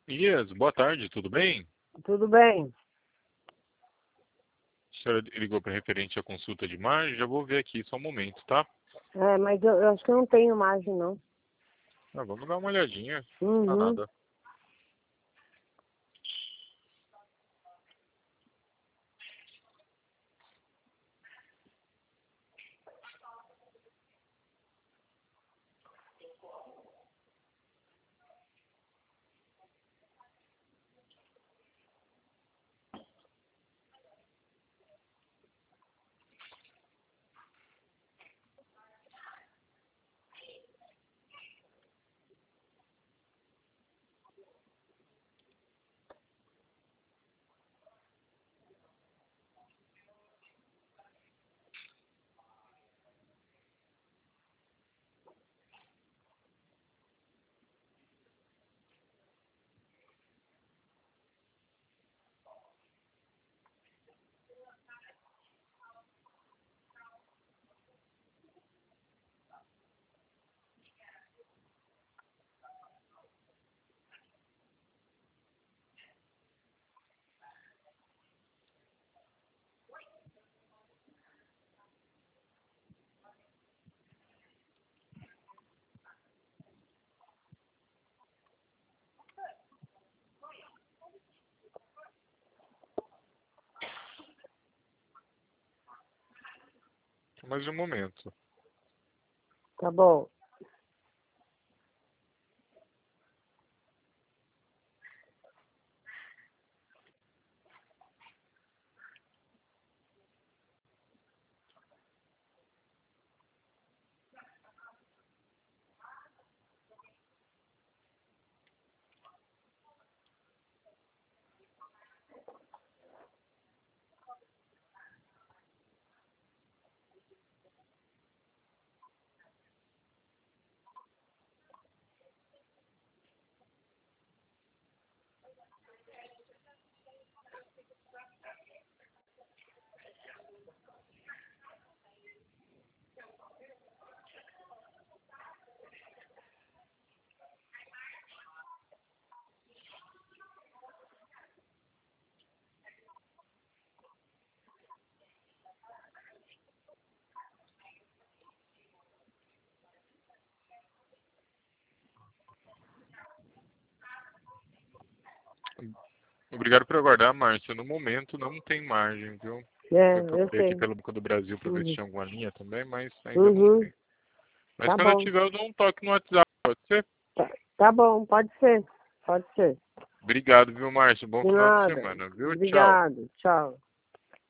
Ias, boa tarde, tudo bem? Tudo bem? A senhora ligou para referente à consulta de margem, já vou ver aqui, só um momento, tá? Mas eu acho que eu não tenho margem, não. Vamos dar uma olhadinha, não dá Uhum. nada. Mais um momento. Tá bom. Obrigado por aguardar, Márcia. No momento não tem margem, viu? Eu Eu procurei aqui sei. pelo Banco do Brasil para ver se Uhum. tinha alguma linha também, mas ainda não Uhum. tem. Mas Tá quando eu bom. tiver, eu dou um toque no WhatsApp, pode ser? Tá bom, pode ser. Pode ser. Obrigado, viu, Márcio? Bom De final de nada. semana, viu? Tchau. Obrigado. Tchau.